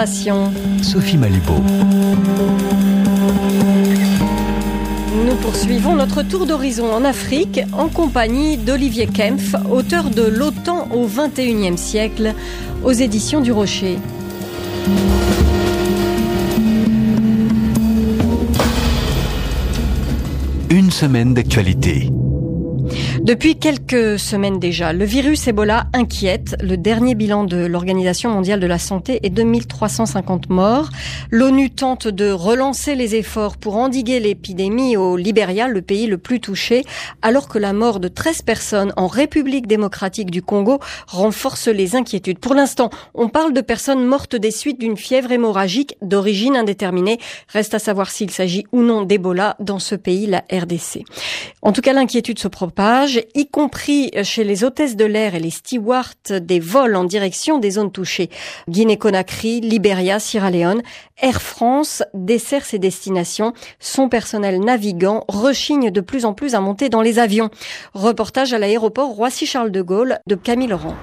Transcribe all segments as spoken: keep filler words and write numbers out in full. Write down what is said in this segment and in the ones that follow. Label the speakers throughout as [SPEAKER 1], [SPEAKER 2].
[SPEAKER 1] l'information.
[SPEAKER 2] Sophie Malibaud.
[SPEAKER 1] Nous poursuivons notre tour d'horizon en Afrique en compagnie d'Olivier Kempf, auteur de L'OTAN au vingt et unième siècle, aux éditions du Rocher.
[SPEAKER 2] Une semaine d'actualité.
[SPEAKER 1] Depuis quelques semaines déjà, le virus Ebola inquiète. Le dernier bilan de l'Organisation mondiale de la santé est deux mille trois cent cinquante morts. L'ONU tente de relancer les efforts pour endiguer l'épidémie au Libéria, le pays le plus touché, alors que la mort de treize personnes en République démocratique du Congo renforce les inquiétudes. Pour l'instant, on parle de personnes mortes des suites d'une fièvre hémorragique d'origine indéterminée. Reste à savoir s'il s'agit ou non d'Ebola dans ce pays, la R D C. En tout cas, l'inquiétude se propage, y compris chez les hôtesses de l'air et les stewards des vols en direction des zones touchées. Guinée-Conakry, Libéria, Sierra Leone. Air France dessert ses destinations. Son personnel navigant rechigne de plus en plus à monter dans les avions. Reportage à l'aéroport Roissy-Charles de Gaulle de Camille Laurent.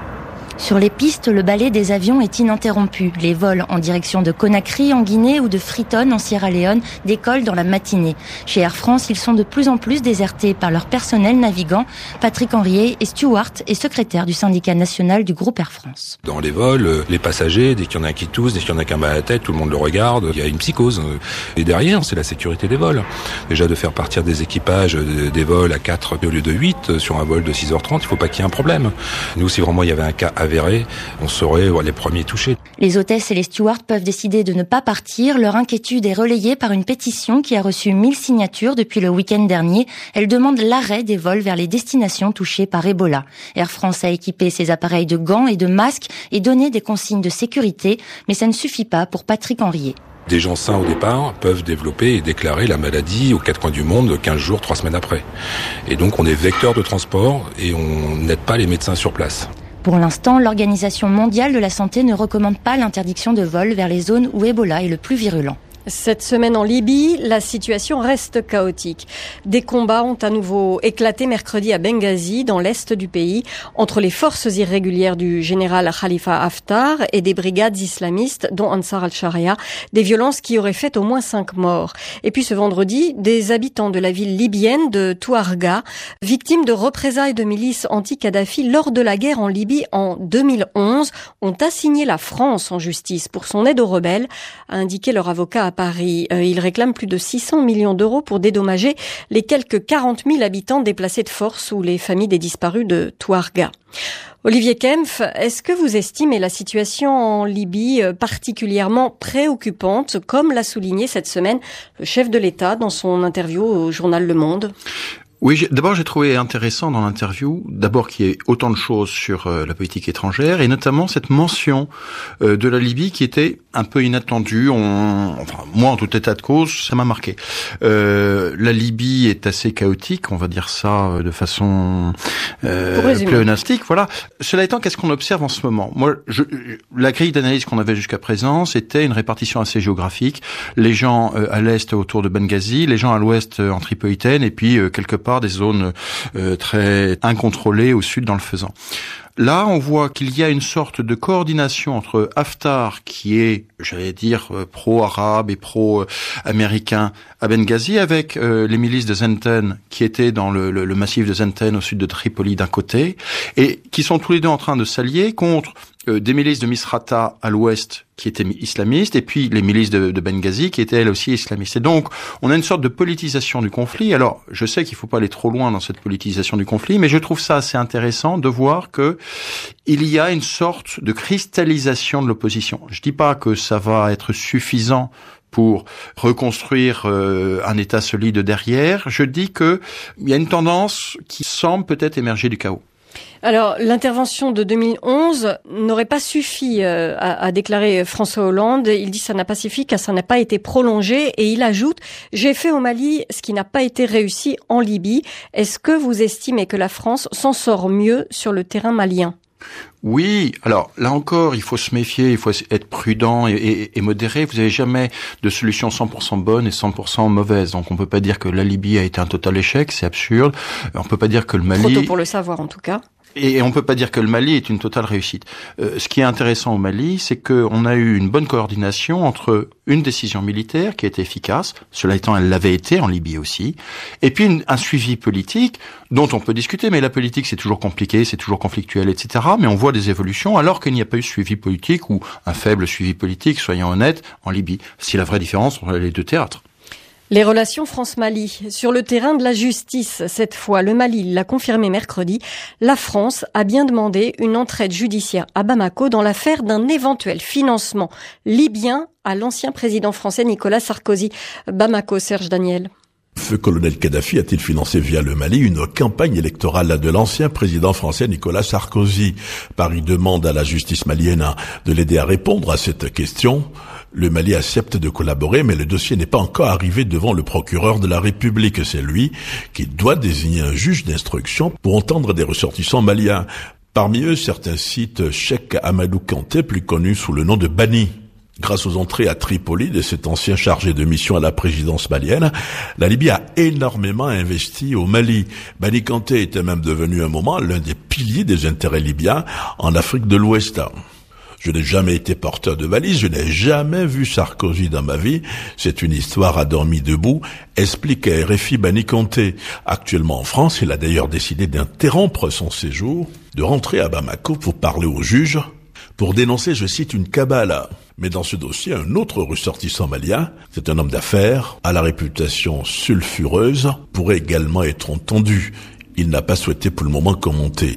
[SPEAKER 3] Sur les pistes, le balai des avions est ininterrompu. Les vols en direction de Conakry en Guinée ou de Freetown en Sierra Leone décollent dans la matinée. Chez Air France, ils sont de plus en plus désertés par leur personnel navigant. Patrick Henriet est steward et secrétaire du syndicat national du groupe Air France.
[SPEAKER 4] Dans les vols, les passagers, dès qu'il y en a un qui tousse, dès qu'il y en a qu'un bat à la tête, tout le monde le regarde. Il y a une psychose. Et derrière, c'est la sécurité des vols. Déjà de faire partir des équipages des vols à quatre au lieu de huit sur un vol de six heures trente, il ne faut pas qu'il y ait un problème. Nous, si vraiment il y avait un cas avéré, on serait les premiers touchés.
[SPEAKER 3] Les hôtesses et les stewards peuvent décider de ne pas partir. Leur inquiétude est relayée par une pétition qui a reçu mille signatures depuis le week-end dernier. Elle demande l'arrêt des vols vers les destinations touchées par Ebola. Air France a équipé ses appareils de gants et de masques et donné des consignes de sécurité, mais ça ne suffit pas pour Patrick Henriet.
[SPEAKER 4] Des gens sains au départ peuvent développer et déclarer la maladie aux quatre coins du monde quinze jours, trois semaines après. Et donc on est vecteur de transport et on n'aide pas les médecins sur place.
[SPEAKER 3] Pour l'instant, l'Organisation mondiale de la santé ne recommande pas l'interdiction de vol vers les zones où Ebola est le plus virulent.
[SPEAKER 1] Cette semaine en Libye, la situation reste chaotique. Des combats ont à nouveau éclaté mercredi à Benghazi, dans l'est du pays, entre les forces irrégulières du général Khalifa Haftar et des brigades islamistes, dont Ansar al-Sharia, des violences qui auraient fait au moins cinq morts. Et puis ce vendredi, des habitants de la ville libyenne de Touarga, victimes de représailles de milices anti-Kadhafi lors de la guerre en Libye en deux mille onze, ont assigné la France en justice pour son aide aux rebelles, a indiqué leur avocat à Paris. Euh, il réclame plus de six cents millions d'euros pour dédommager les quelques quarante mille habitants déplacés de force ou les familles des disparus de Touarga. Olivier Kempf, est-ce que vous estimez la situation en Libye particulièrement préoccupante, comme l'a souligné cette semaine le chef de l'État dans son interview au journal Le Monde ?
[SPEAKER 5] Oui, j'ai, d'abord j'ai trouvé intéressant dans l'interview, d'abord qu'il y ait autant de choses sur euh, la politique étrangère, et notamment cette mention euh, de la Libye qui était un peu inattendue. On, enfin, moi, en tout état de cause, ça m'a marqué. Euh, la Libye est assez chaotique, on va dire ça euh, de façon euh, pléonastique. Voilà. Cela étant, qu'est-ce qu'on observe en ce moment ? Moi, je, la grille d'analyse qu'on avait jusqu'à présent, c'était une répartition assez géographique. Les gens euh, à l'est autour de Benghazi, les gens à l'ouest euh, en Tripolitaine, et puis euh, quelque part des zones euh, très incontrôlées au sud dans le Fezzan. Là, on voit qu'il y a une sorte de coordination entre Haftar, qui est, j'allais dire, pro-arabe et pro-américain à Benghazi, avec euh, les milices de Zenten, qui étaient dans le, le, le massif de Zenten au sud de Tripoli d'un côté, et qui sont tous les deux en train de s'allier contre euh, des milices de Misrata à l'ouest, qui étaient islamistes, et puis les milices de, de Benghazi, qui étaient elles aussi islamistes. Et donc, on a une sorte de politisation du conflit. Alors, je sais qu'il ne faut pas aller trop loin dans cette politisation du conflit, mais je trouve ça assez intéressant de voir que il y a une sorte de cristallisation de l'opposition. Je dis pas que ça va être suffisant pour reconstruire euh, un État solide derrière. Je dis que il y a une tendance qui semble peut-être émerger du chaos.
[SPEAKER 1] Alors, l'intervention de deux mille onze n'aurait pas suffi euh, à, à déclarer François Hollande. Il dit que ça n'a pas suffi, car ça n'a pas été prolongé. Et il ajoute « J'ai fait au Mali ce qui n'a pas été réussi en Libye ». Est-ce que vous estimez que la France s'en sort mieux sur le terrain malien ?
[SPEAKER 5] Oui, alors là encore, il faut se méfier, il faut être prudent et, et, et modéré. Vous n'avez jamais de solution cent pour cent bonne et cent pour cent mauvaise. Donc on peut pas dire que la Libye a été un total échec, c'est absurde. On peut pas dire que le Mali...
[SPEAKER 1] Trop tôt pour le savoir en tout cas.
[SPEAKER 5] Et on peut pas dire que le Mali est une totale réussite. Euh, ce qui est intéressant au Mali, c'est qu'on a eu une bonne coordination entre une décision militaire qui a été efficace, cela étant elle l'avait été en Libye aussi, et puis une, un suivi politique dont on peut discuter, mais la politique c'est toujours compliqué, c'est toujours conflictuel, et cetera. Mais on voit des évolutions alors qu'il n'y a pas eu de suivi politique ou un faible suivi politique, soyons honnêtes, en Libye. C'est la vraie différence entre les deux théâtres.
[SPEAKER 1] Les relations France-Mali. Sur le terrain de la justice, cette fois, le Mali l'a confirmé mercredi, la France a bien demandé une entraide judiciaire à Bamako dans l'affaire d'un éventuel financement libyen à l'ancien président français Nicolas Sarkozy. Bamako, Serge Daniel.
[SPEAKER 6] Feu colonel Kadhafi a-t-il financé via le Mali une campagne électorale de l'ancien président français Nicolas Sarkozy? Paris demande à la justice malienne de l'aider à répondre à cette question. Le Mali accepte de collaborer, mais le dossier n'est pas encore arrivé devant le procureur de la République. C'est lui qui doit désigner un juge d'instruction pour entendre des ressortissants maliens. Parmi eux, certains citent Cheikh Amadou Kanté, plus connu sous le nom de Bani. Grâce aux entrées à Tripoli de cet ancien chargé de mission à la présidence malienne, la Libye a énormément investi au Mali. Bani Kanté était même devenu un moment l'un des piliers des intérêts libyens en Afrique de l'Ouest. Je n'ai jamais été porteur de valise, je n'ai jamais vu Sarkozy dans ma vie. C'est une histoire à dormi debout, explique à R F I Bani Kanté. Actuellement en France, il a d'ailleurs décidé d'interrompre son séjour, de rentrer à Bamako pour parler au juge, pour dénoncer, je cite, une cabale. Mais dans ce dossier, un autre ressortissant malien, c'est un homme d'affaires, à la réputation sulfureuse, pourrait également être entendu. Il n'a pas souhaité pour le moment commenter.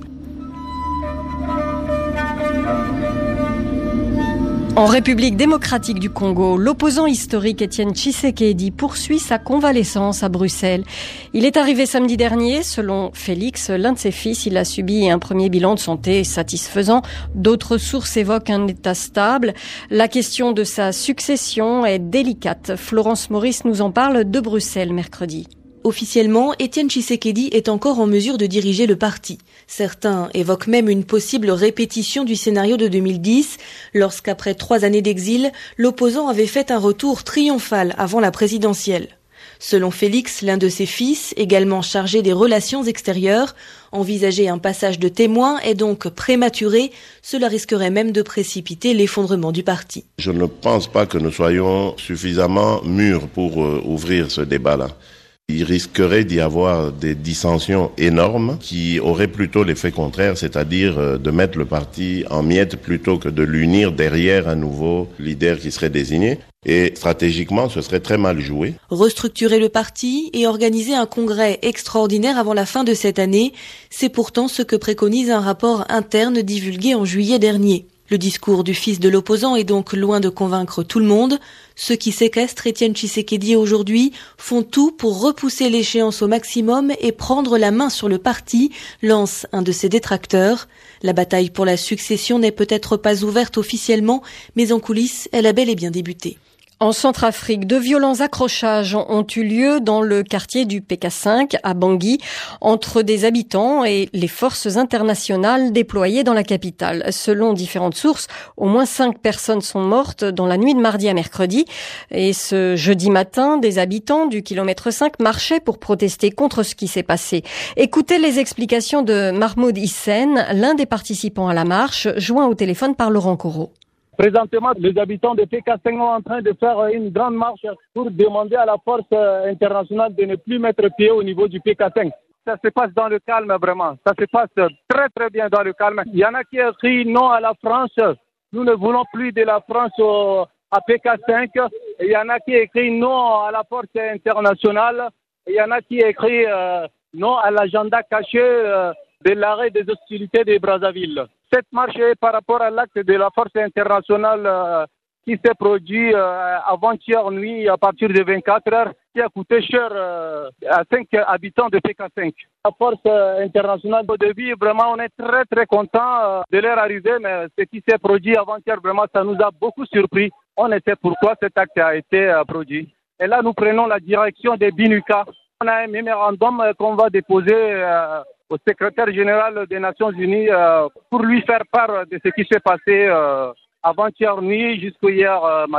[SPEAKER 1] En République démocratique du Congo, l'opposant historique Étienne Tshisekedi poursuit sa convalescence à Bruxelles. Il est arrivé samedi dernier. Selon Félix, l'un de ses fils, il a subi un premier bilan de santé satisfaisant. D'autres sources évoquent un état stable. La question de sa succession est délicate. Florence Maurice nous en parle de Bruxelles mercredi.
[SPEAKER 7] Officiellement, Étienne Tshisekedi est encore en mesure de diriger le parti. Certains évoquent même une possible répétition du scénario de deux mille dix, lorsqu'après trois années d'exil, l'opposant avait fait un retour triomphal avant la présidentielle. Selon Félix, l'un de ses fils, également chargé des relations extérieures, envisager un passage de témoin est donc prématuré. Cela risquerait même de précipiter l'effondrement du parti.
[SPEAKER 8] Je ne pense pas que nous soyons suffisamment mûrs pour euh, ouvrir ce débat-là. Il risquerait d'y avoir des dissensions énormes qui auraient plutôt l'effet contraire, c'est-à-dire de mettre le parti en miettes plutôt que de l'unir derrière un nouveau leader qui serait désigné. Et stratégiquement, ce serait très mal joué.
[SPEAKER 7] Restructurer le parti et organiser un congrès extraordinaire avant la fin de cette année, c'est pourtant ce que préconise un rapport interne divulgué en juillet dernier. Le discours du fils de l'opposant est donc loin de convaincre tout le monde. Ceux qui séquestrent Étienne Tshisekedi aujourd'hui font tout pour repousser l'échéance au maximum et prendre la main sur le parti, lance un de ses détracteurs. La bataille pour la succession n'est peut-être pas ouverte officiellement, mais en coulisses, elle a bel et bien débuté.
[SPEAKER 1] En Centrafrique, de violents accrochages ont eu lieu dans le quartier du P K cinq à Bangui entre des habitants et les forces internationales déployées dans la capitale. Selon différentes sources, au moins cinq personnes sont mortes dans la nuit de mardi à mercredi. Et ce jeudi matin, des habitants du kilomètre cinq marchaient pour protester contre ce qui s'est passé. Écoutez les explications de Mahmoud Hissen, l'un des participants à la marche, joint au téléphone par Laurent Corot.
[SPEAKER 9] Présentement, les habitants de P K cinq sont en train de faire une grande marche pour demander à la force internationale de ne plus mettre pied au niveau du P K cinq. Ça se passe dans le calme, vraiment. Ça se passe très très bien dans le calme. Il y en a qui écrivent non à la France. Nous ne voulons plus de la France au, à P K cinq. Et il y en a qui écrivent non à la force internationale. Et il y en a qui écrivent euh, non à l'agenda caché euh, de l'arrêt des hostilités de Brazzaville. Cette marche est par rapport à l'acte de la force internationale euh, qui s'est produit euh, avant-hier nuit à partir de vingt-quatre heures, qui a coûté cher euh, à cinq habitants de P K cinq. La force euh, internationale au début, vraiment, on est très très content euh, de leur arrivée, mais ce qui s'est produit avant-hier, vraiment, ça nous a beaucoup surpris. On sait pourquoi cet acte a été euh, produit. Et là, nous prenons la direction des Binuka. On a un mémorandum euh, qu'on va déposer euh, au secrétaire général des Nations Unies euh, pour lui faire part de ce qui s'est passé euh, avant-hier nuit jusqu'au hier euh, matin.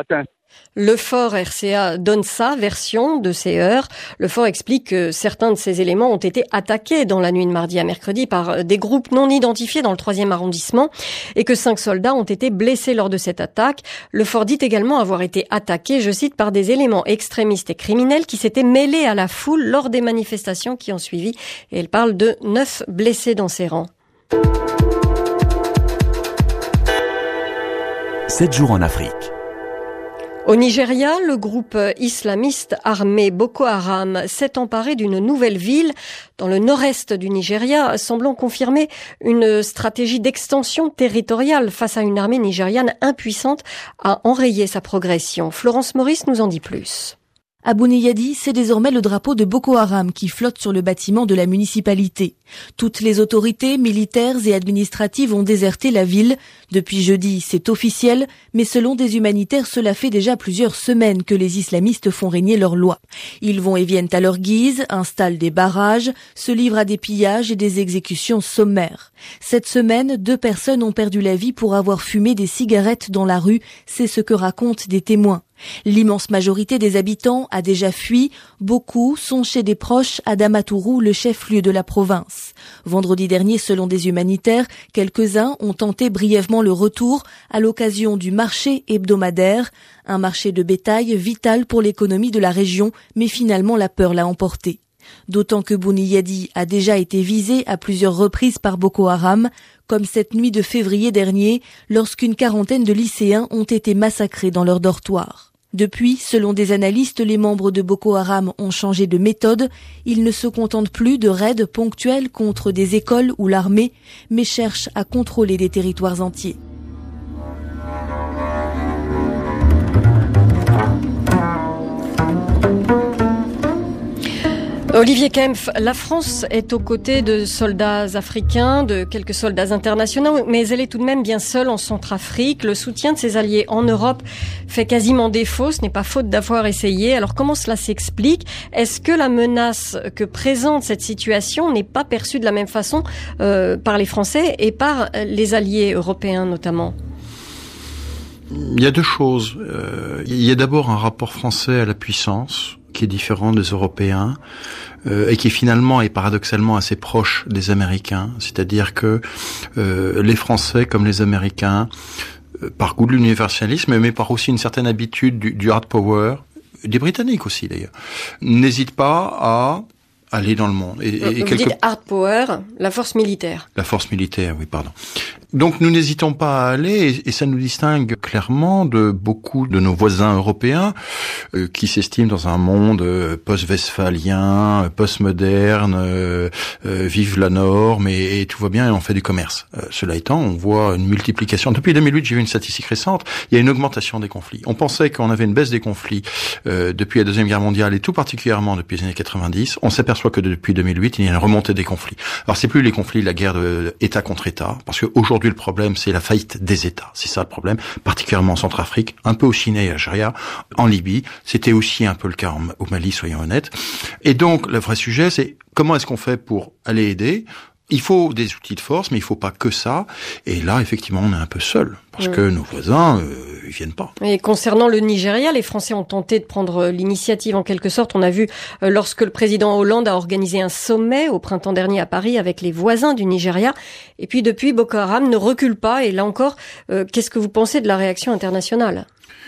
[SPEAKER 1] Le Fort R C A donne sa version de ces heurts. Le Fort explique que certains de ces éléments ont été attaqués dans la nuit de mardi à mercredi par des groupes non identifiés dans le troisième arrondissement et que cinq soldats ont été blessés lors de cette attaque. Le Fort dit également avoir été attaqué, je cite, par des éléments extrémistes et criminels qui s'étaient mêlés à la foule lors des manifestations qui ont suivi. Et elle parle de neuf blessés dans ses rangs.
[SPEAKER 2] sept jours en Afrique.
[SPEAKER 1] Au Nigeria, le groupe islamiste armé Boko Haram s'est emparé d'une nouvelle ville dans le nord-est du Nigeria, semblant confirmer une stratégie d'extension territoriale face à une armée nigériane impuissante à enrayer sa progression. Florence Maurice nous en dit plus.
[SPEAKER 7] Abou Niyadi, c'est désormais le drapeau de Boko Haram qui flotte sur le bâtiment de la municipalité. Toutes les autorités militaires et administratives ont déserté la ville. Depuis jeudi, c'est officiel, mais selon des humanitaires, cela fait déjà plusieurs semaines que les islamistes font régner leurs lois. Ils vont et viennent à leur guise, installent des barrages, se livrent à des pillages et des exécutions sommaires. Cette semaine, deux personnes ont perdu la vie pour avoir fumé des cigarettes dans la rue, c'est ce que racontent des témoins. L'immense majorité des habitants a déjà fui, beaucoup sont chez des proches à Damaturu, le chef-lieu de la province. Vendredi dernier, selon des humanitaires, quelques-uns ont tenté brièvement le retour à l'occasion du marché hebdomadaire, un marché de bétail vital pour l'économie de la région, mais finalement la peur l'a emporté. D'autant que Bouniyadi a déjà été visé à plusieurs reprises par Boko Haram, comme cette nuit de février dernier, lorsqu'une quarantaine de lycéens ont été massacrés dans leur dortoir. Depuis, selon des analystes, les membres de Boko Haram ont changé de méthode. Ils ne se contentent plus de raids ponctuels contre des écoles ou l'armée, mais cherchent à contrôler des territoires entiers.
[SPEAKER 1] Olivier Kempf, la France est aux côtés de soldats africains, de quelques soldats internationaux, mais elle est tout de même bien seule en Centrafrique. Le soutien de ses alliés en Europe fait quasiment défaut. Ce n'est pas faute d'avoir essayé. Alors comment cela s'explique ? Est-ce que la menace que présente cette situation n'est pas perçue de la même façon euh, par les Français et par les alliés européens notamment ?
[SPEAKER 5] Il y a deux choses. Euh, il y a d'abord un rapport français à la puissance qui est différent des Européens euh, et qui finalement est paradoxalement assez proche des Américains. C'est-à-dire que euh, les Français comme les Américains, euh, par goût de l'universalisme, mais par aussi une certaine habitude du, du hard power, des Britanniques aussi d'ailleurs, n'hésitent pas à aller dans le monde. Et,
[SPEAKER 1] et Vous quelque... dites hard power, la force militaire.
[SPEAKER 5] La force militaire, oui, pardon. Donc nous n'hésitons pas à aller, et, et ça nous distingue clairement de beaucoup de nos voisins européens euh, qui s'estiment dans un monde euh, post-westphalien, euh, post-moderne, euh, euh, vive la norme et, et tout va bien et on fait du commerce. Euh, cela étant, on voit une multiplication. Depuis deux mille huit, j'ai vu une statistique récente, il y a une augmentation des conflits. On pensait qu'on avait une baisse des conflits euh, depuis la Deuxième Guerre mondiale et tout particulièrement depuis les années quatre-vingt-dix. On s'aperçoit que depuis deux mille huit, il y a une remontée des conflits. Alors c'est plus les conflits de la guerre de État contre État, parce qu'aujourd'hui le problème c'est la faillite des États. C'est ça le problème, particulièrement en Centrafrique, un peu au Sinaï et à Algérie, en Libye. C'était aussi un peu le cas au Mali, soyons honnêtes. Et donc le vrai sujet c'est comment est-ce qu'on fait pour aller aider ? Il faut des outils de force, mais il faut pas que ça. Et là, effectivement, on est un peu seul, parce mmh. que nos voisins, euh, ils viennent pas.
[SPEAKER 1] Et concernant le Nigeria, les Français ont tenté de prendre l'initiative en quelque sorte. On a vu euh, lorsque le président Hollande a organisé un sommet au printemps dernier à Paris avec les voisins du Nigeria. Et puis depuis, Boko Haram ne recule pas. Et là encore, euh, qu'est-ce que vous pensez de la réaction internationale ?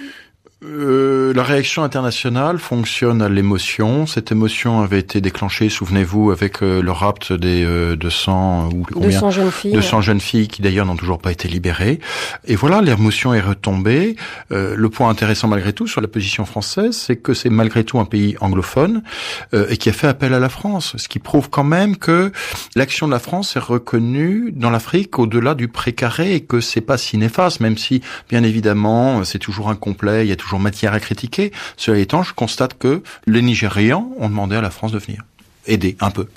[SPEAKER 5] Euh, la réaction internationale fonctionne à l'émotion. Cette émotion avait été déclenchée, souvenez-vous, avec euh, le rapt des euh, deux cents ou combien
[SPEAKER 1] deux cents jeunes filles,
[SPEAKER 5] deux cents
[SPEAKER 1] ouais.
[SPEAKER 5] jeunes filles qui d'ailleurs n'ont toujours pas été libérées. Et voilà, l'émotion est retombée. Euh, le point intéressant malgré tout sur la position française, c'est que c'est malgré tout un pays anglophone euh, et qui a fait appel à la France, ce qui prouve quand même que l'action de la France est reconnue dans l'Afrique au-delà du précaré et que c'est pas si néfaste, même si bien évidemment c'est toujours incomplet, il y a toujours matière à critiquer. Cela étant, je constate que les Nigérians ont demandé à la France de venir aider un peu.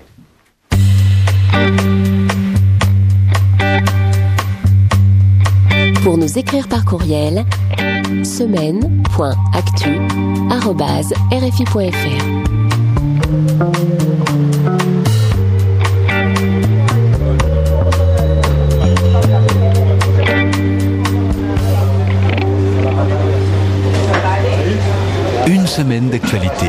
[SPEAKER 10] Pour nous écrire par courriel, semaine point actu arobase r f i point f r.
[SPEAKER 2] d'actualité.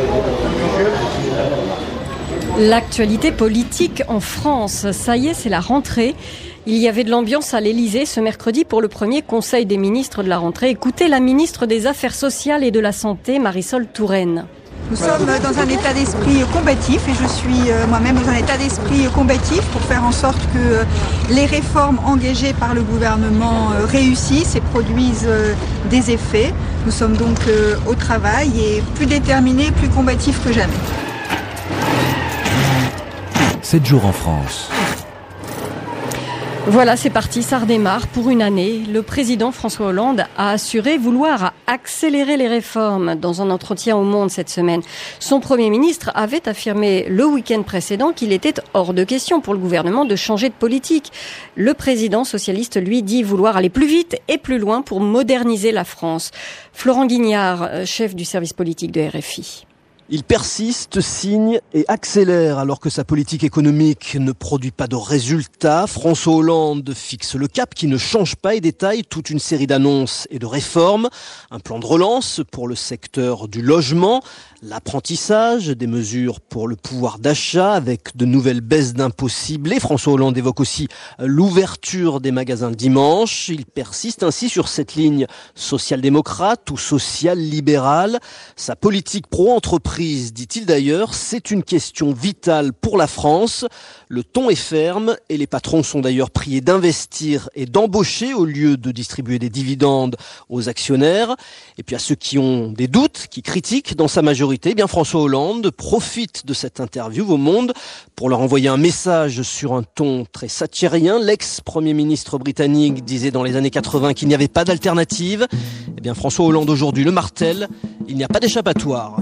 [SPEAKER 1] L'actualité politique en France, ça y est, c'est la rentrée. Il y avait de l'ambiance à l'Élysée ce mercredi pour le premier Conseil des ministres de la rentrée. Écoutez la ministre des Affaires sociales et de la Santé, Marisol Touraine.
[SPEAKER 11] Nous sommes dans un état d'esprit combatif et je suis moi-même dans un état d'esprit combatif pour faire en sorte que les réformes engagées par le gouvernement réussissent et produisent des effets. Nous sommes donc au travail et plus déterminés, plus combatifs que jamais.
[SPEAKER 2] sept jours en France.
[SPEAKER 1] Voilà, c'est parti, ça redémarre pour une année. Le président François Hollande a assuré vouloir accélérer les réformes dans un entretien au Monde cette semaine. Son Premier ministre avait affirmé le week-end précédent qu'il était hors de question pour le gouvernement de changer de politique. Le président socialiste, lui, dit vouloir aller plus vite et plus loin pour moderniser la France. Florent Guignard, chef du service politique de R F I.
[SPEAKER 12] Il persiste, signe et accélère alors que sa politique économique ne produit pas de résultats. François Hollande fixe le cap qui ne change pas et détaille toute une série d'annonces et de réformes. Un plan de relance pour le secteur du logement, l'apprentissage, des mesures pour le pouvoir d'achat avec de nouvelles baisses d'impôts ciblées. François Hollande évoque aussi l'ouverture des magasins le dimanche. Il persiste ainsi sur cette ligne social-démocrate ou social-libérale. Sa politique pro-entreprise, dit-il d'ailleurs, c'est une question vitale pour la France. Le ton est ferme et les patrons sont d'ailleurs priés d'investir et d'embaucher au lieu de distribuer des dividendes aux actionnaires. Et puis à ceux qui ont des doutes, qui critiquent dans sa majorité, eh bien François Hollande profite de cette interview au Monde pour leur envoyer un message sur un ton très satyrien. L'ex-premier ministre britannique disait dans les années quatre-vingts qu'il n'y avait pas d'alternative. Eh bien François Hollande aujourd'hui le martèle, il n'y a pas d'échappatoire.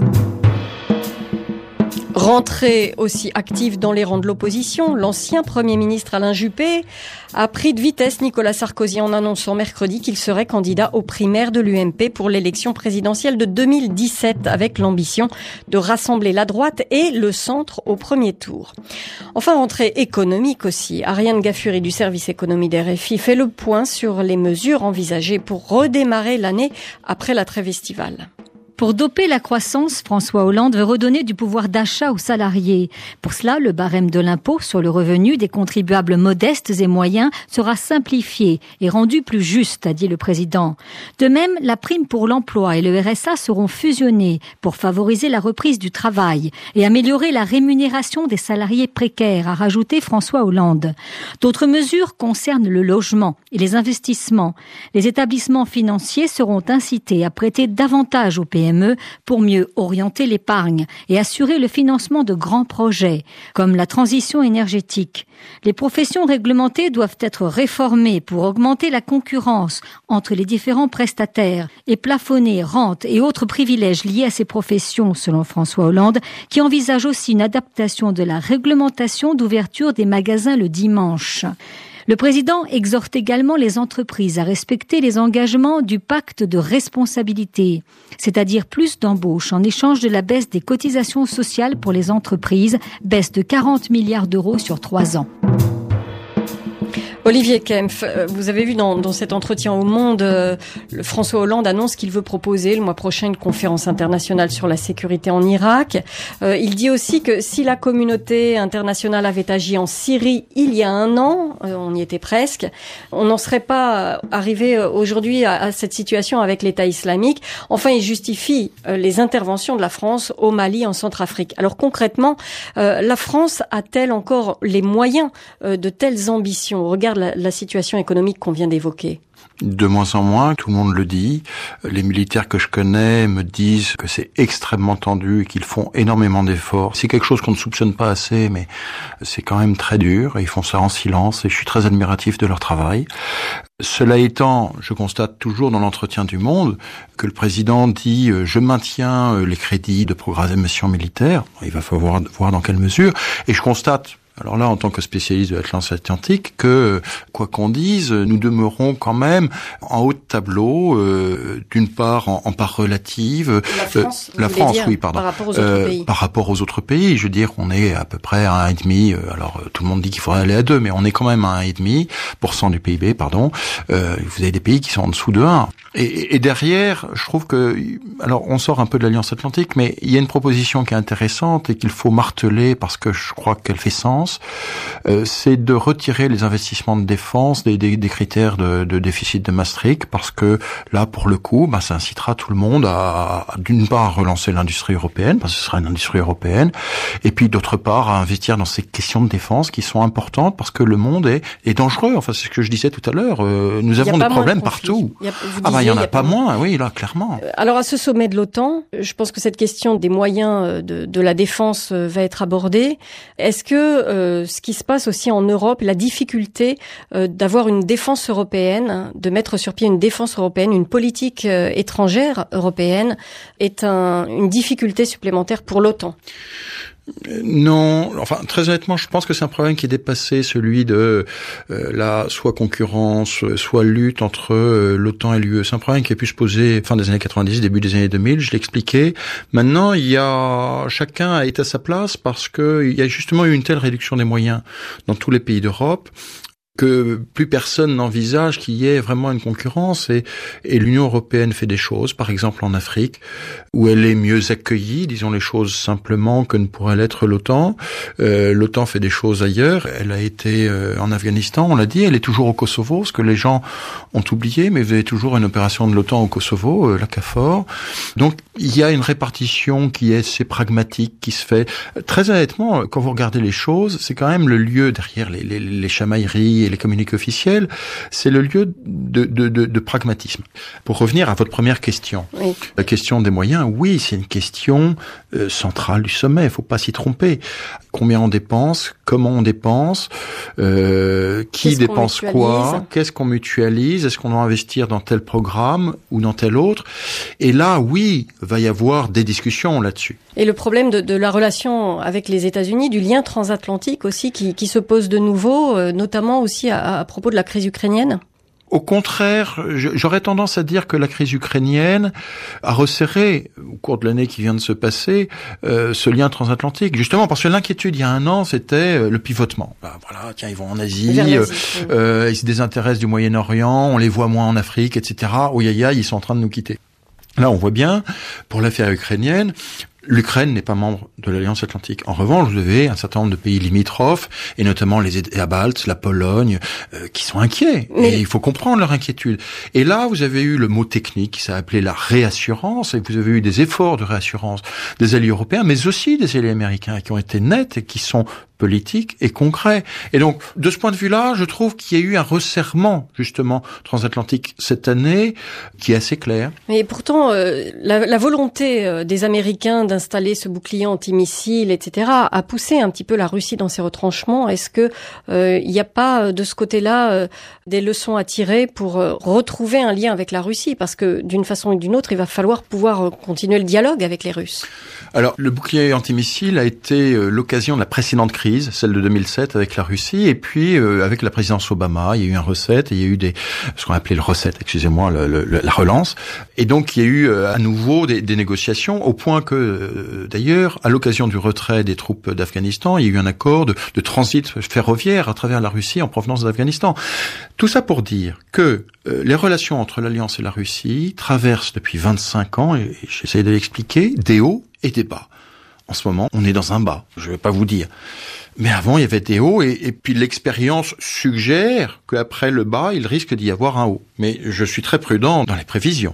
[SPEAKER 1] Rentrée aussi active dans les rangs de l'opposition, l'ancien Premier ministre Alain Juppé a pris de vitesse Nicolas Sarkozy en annonçant mercredi qu'il serait candidat aux primaires de l'U M P pour l'élection présidentielle de deux mille dix-sept avec l'ambition de rassembler la droite et le centre au premier tour. Enfin, rentrée économique aussi. Ariane Gaffuri du service économie des R F I fait le point sur les mesures envisagées pour redémarrer l'année après la trêve estivale.
[SPEAKER 13] Pour doper la croissance, François Hollande veut redonner du pouvoir d'achat aux salariés. Pour cela, le barème de l'impôt sur le revenu des contribuables modestes et moyens sera simplifié et rendu plus juste, a dit le président. De même, la prime pour l'emploi et le R S A seront fusionnés pour favoriser la reprise du travail et améliorer la rémunération des salariés précaires, a rajouté François Hollande. D'autres mesures concernent le logement et les investissements. Les établissements financiers seront incités à prêter davantage aux P M E pour mieux orienter l'épargne et assurer le financement de grands projets, comme la transition énergétique. Les professions réglementées doivent être réformées pour augmenter la concurrence entre les différents prestataires et plafonner rentes et autres privilèges liés à ces professions, selon François Hollande, qui envisage aussi une adaptation de la réglementation d'ouverture des magasins le dimanche. Le président exhorte également les entreprises à respecter les engagements du pacte de responsabilité, c'est-à-dire plus d'embauches en échange de la baisse des cotisations sociales pour les entreprises, baisse de quarante milliards d'euros sur trois ans.
[SPEAKER 1] Olivier Kempf, vous avez vu dans, dans cet entretien au Monde, euh, le François Hollande annonce qu'il veut proposer le mois prochain une conférence internationale sur la sécurité en Irak. Euh, il dit aussi que si la communauté internationale avait agi en Syrie il y a un an, euh, on y était presque, on n'en serait pas arrivé aujourd'hui à, à cette situation avec l'État islamique. Enfin, il justifie euh, les interventions de la France au Mali, en Centrafrique. Alors concrètement, euh, la France a-t-elle encore les moyens euh, de telles ambitions au regard La, la situation économique qu'on vient d'évoquer?
[SPEAKER 5] De moins en moins, tout le monde le dit. Les militaires que je connais me disent que c'est extrêmement tendu et qu'ils font énormément d'efforts. C'est quelque chose qu'on ne soupçonne pas assez, mais c'est quand même très dur et ils font ça en silence et je suis très admiratif de leur travail. Cela étant, je constate toujours dans l'entretien du Monde que le président dit euh, « je maintiens les crédits de programmation militaire ». Il va falloir voir dans quelle mesure. Et je constate alors là, en tant que spécialiste de l'Atlantique Atlantique, que, quoi qu'on dise, nous demeurons quand même en haut de tableau, euh, d'une part en, en part relative.
[SPEAKER 1] La France,
[SPEAKER 5] euh, la France,
[SPEAKER 1] dire,
[SPEAKER 5] oui, pardon.
[SPEAKER 1] Par rapport aux autres
[SPEAKER 5] euh,
[SPEAKER 1] pays.
[SPEAKER 5] Par rapport aux autres pays, je veux dire, on est à peu près à un virgule cinq. Alors, tout le monde dit qu'il faudrait aller à deux, mais on est quand même à un virgule cinq pour cent du P I B, pardon. Euh, vous avez des pays qui sont en dessous de un. Et, et derrière, je trouve que, alors, on sort un peu de l'Alliance Atlantique, mais il y a une proposition qui est intéressante et qu'il faut marteler parce que je crois qu'elle fait sens. Euh, c'est de retirer les investissements de défense des, des, des critères de, de déficit de Maastricht, parce que là, pour le coup, bah, ça incitera tout le monde à, à d'une part, à relancer l'industrie européenne, parce que ce sera une industrie européenne, et puis d'autre part, à investir dans ces questions de défense qui sont importantes, parce que le monde est, est dangereux. Enfin, c'est ce que je disais tout à l'heure. Euh, nous avons des problèmes de partout.
[SPEAKER 1] Il y a,
[SPEAKER 5] ah bah, il y en a, a pas, pas moins, oui, là, clairement.
[SPEAKER 1] Alors, à ce sommet de l'OTAN, je pense que cette question des moyens de, de la défense va être abordée. Est-ce que euh, ce qui se passe aussi en Europe, la difficulté euh, d'avoir une défense européenne, de mettre sur pied une défense européenne, une politique euh, étrangère européenne, est un, une difficulté supplémentaire pour l'OTAN?
[SPEAKER 5] Non, enfin très honnêtement, je pense que c'est un problème qui est dépassé, celui de euh, la soit concurrence, soit lutte entre euh, l'OTAN et l'U E. C'est un problème qui a pu se poser fin des années quatre-vingt-dix, début des années deux mille, je l'ai expliqué. Maintenant, il y a chacun est à sa place parce que il y a justement eu une telle réduction des moyens dans tous les pays d'Europe que plus personne n'envisage qu'il y ait vraiment une concurrence, et, et l'Union européenne fait des choses, par exemple en Afrique, où elle est mieux accueillie, disons les choses simplement, que ne pourrait l'être l'OTAN. Euh, L'OTAN fait des choses ailleurs, elle a été euh, en Afghanistan, on l'a dit, elle est toujours au Kosovo, ce que les gens ont oublié, mais vous avez toujours une opération de l'OTAN au Kosovo, euh, la KFOR. Donc il y a une répartition qui est assez pragmatique, qui se fait. Très honnêtement, quand vous regardez les choses, c'est quand même le lieu derrière les, les, les chamailleries et les communiqués officiels, c'est le lieu de, de, de, de pragmatisme. Pour revenir à votre première question, oui. La question des moyens, oui, c'est une question euh, centrale du sommet, il faut pas s'y tromper. Combien on dépense, comment on dépense, euh, qui qu'est-ce dépense quoi, qu'est-ce qu'on mutualise, est-ce qu'on doit investir dans tel programme ou dans tel autre. Et là, oui, va y avoir des discussions là-dessus.
[SPEAKER 1] Et le problème de, de la relation avec les États-Unis, du lien transatlantique aussi, qui, qui se pose de nouveau, euh, notamment aussi à, à propos de la crise ukrainienne.
[SPEAKER 5] Au contraire, j'aurais tendance à dire que la crise ukrainienne a resserré, au cours de l'année qui vient de se passer, euh, ce lien transatlantique. Justement, parce que l'inquiétude, il y a un an, c'était le pivotement. Ben, voilà, tiens, ils vont en Asie, euh, oui. euh, ils se désintéressent du Moyen-Orient, on les voit moins en Afrique, et cetera. Oh, aïe, aïe, ils sont en train de nous quitter. Là, on voit bien, pour l'affaire ukrainienne, l'Ukraine n'est pas membre de l'Alliance Atlantique. En revanche, vous avez un certain nombre de pays limitrophes, et notamment les États baltes, la Pologne, euh, qui sont inquiets. Mais... Et il faut comprendre leur inquiétude. Et là, vous avez eu le mot technique qui s'est appelé la réassurance, et vous avez eu des efforts de réassurance des alliés européens, mais aussi des alliés américains qui ont été nets et qui sont politique et concret. Et donc, de ce point de vue-là, je trouve qu'il y a eu un resserrement, justement, transatlantique cette année, qui est assez clair.
[SPEAKER 1] Mais pourtant, euh, la, la volonté euh, des Américains d'installer ce bouclier antimissile, et cetera, a poussé un petit peu la Russie dans ses retranchements. Est-ce que euh, il n'y a pas, de ce côté-là, euh, des leçons à tirer pour euh, retrouver un lien avec la Russie? Parce que, d'une façon ou d'une autre, il va falloir pouvoir euh, continuer le dialogue avec les Russes.
[SPEAKER 5] Alors, le bouclier antimissile a été euh, l'occasion de la précédente crise, celle de deux mille sept avec la Russie, et puis euh, avec la présidence Obama, il y a eu un recette, et il y a eu des, ce qu'on appelait le recette, excusez-moi, le, le, la relance, et donc il y a eu euh, à nouveau des, des négociations, au point que, euh, d'ailleurs, à l'occasion du retrait des troupes d'Afghanistan, il y a eu un accord de, de transit ferroviaire à travers la Russie en provenance d'Afghanistan. Tout ça pour dire que euh, les relations entre l'Alliance et la Russie traversent depuis vingt-cinq ans, et, et j'essaie de l'expliquer, des hauts et des bas. En ce moment, on est dans un bas, je vais pas vous dire. Mais avant, il y avait des hauts, et, et puis l'expérience suggère qu'après le bas, il risque d'y avoir un haut. Mais je suis très prudent dans les prévisions.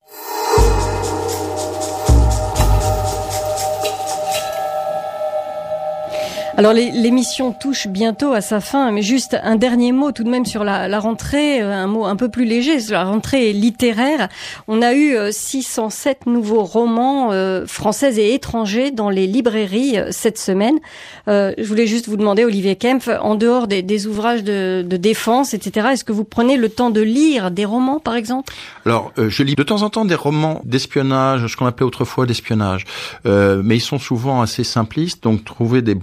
[SPEAKER 1] Alors l'émission touche bientôt à sa fin, mais juste un dernier mot tout de même sur la, la rentrée, un mot un peu plus léger, sur la rentrée littéraire. On a eu six cent sept nouveaux romans euh, français et étrangers dans les librairies euh, cette semaine. Euh, je voulais juste vous demander, Olivier Kempf, en dehors des, des ouvrages de, de défense, et cetera, est-ce que vous prenez le temps de lire des romans, par exemple?
[SPEAKER 5] Alors, euh, je lis de temps en temps des romans d'espionnage, ce qu'on appelait autrefois d'espionnage, euh, mais ils sont souvent assez simplistes, donc trouver des bons romans d'espionnage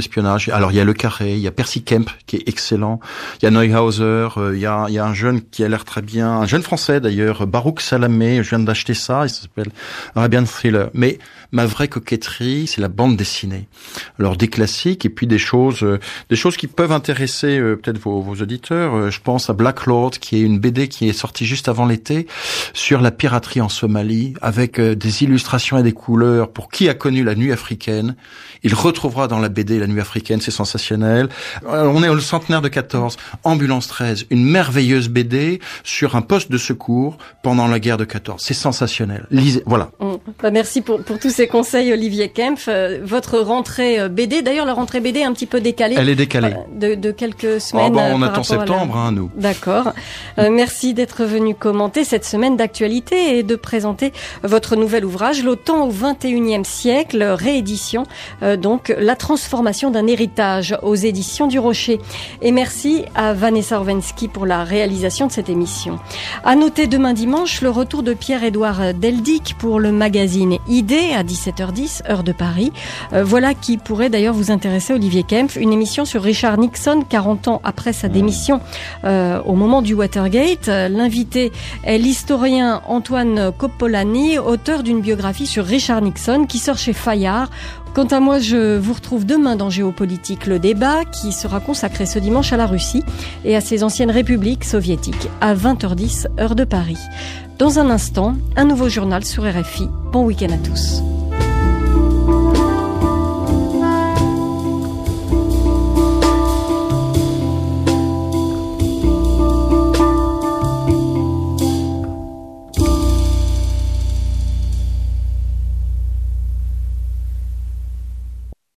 [SPEAKER 5] contre-espionnage. Alors il y a Le Carré, il y a Percy Kemp qui est excellent, il y a Neuhauser, euh, il y a il y a un jeune qui a l'air très bien, un jeune français d'ailleurs, Barouk Salamé, je viens d'acheter ça, il s'appelle Arabian Thriller. Mais ma vraie coquetterie, c'est la bande dessinée. Alors des classiques et puis des choses euh, des choses qui peuvent intéresser euh, peut-être vos, vos auditeurs. Euh, je pense à Black Lord, qui est une B D qui est sortie juste avant l'été sur la piraterie en Somalie, avec euh, des illustrations et des couleurs. Pour qui a connu la nuit africaine, il retrouvera dans la B D la nuit africaine, c'est sensationnel. Alors, on est au centenaire de quatorze, Ambulance treize, une merveilleuse B D sur un poste de secours pendant la guerre de quatorze. C'est sensationnel. Lisez, voilà.
[SPEAKER 1] Mmh. Bah, merci pour, pour tous ces conseils, Olivier Kempf. Euh, votre rentrée B D, d'ailleurs la rentrée B D est un petit peu décalée.
[SPEAKER 5] Elle est décalée.
[SPEAKER 1] De, de quelques semaines.
[SPEAKER 5] Oh, bon, on
[SPEAKER 1] euh,
[SPEAKER 5] attend septembre, la... hein, nous.
[SPEAKER 1] D'accord. Euh, merci d'être venu commenter cette semaine d'actualité et de présenter votre nouvel ouvrage, L'OTAN au vingt et unième siècle, réédition, euh, donc la transformation d'un héritage, aux éditions du Rocher. Et merci à Vanessa Orwensky pour la réalisation de cette émission. À noter demain dimanche le retour de Pierre-Édouard Deldic pour le magazine Idée à dix-sept heures dix, heure de Paris. Euh, voilà qui pourrait d'ailleurs vous intéresser, Olivier Kempf, une émission sur Richard Nixon, quarante ans après sa démission euh, au moment du Watergate. L'invité est l'historien Antoine Coppolani, auteur d'une biographie sur Richard Nixon qui sort chez Fayard. Quant à moi, je vous retrouve demain dans Géopolitique, le débat qui sera consacré ce dimanche à la Russie et à ses anciennes républiques soviétiques à vingt heures dix, heure de Paris. Dans un instant, un nouveau journal sur R F I. Bon week-end à tous.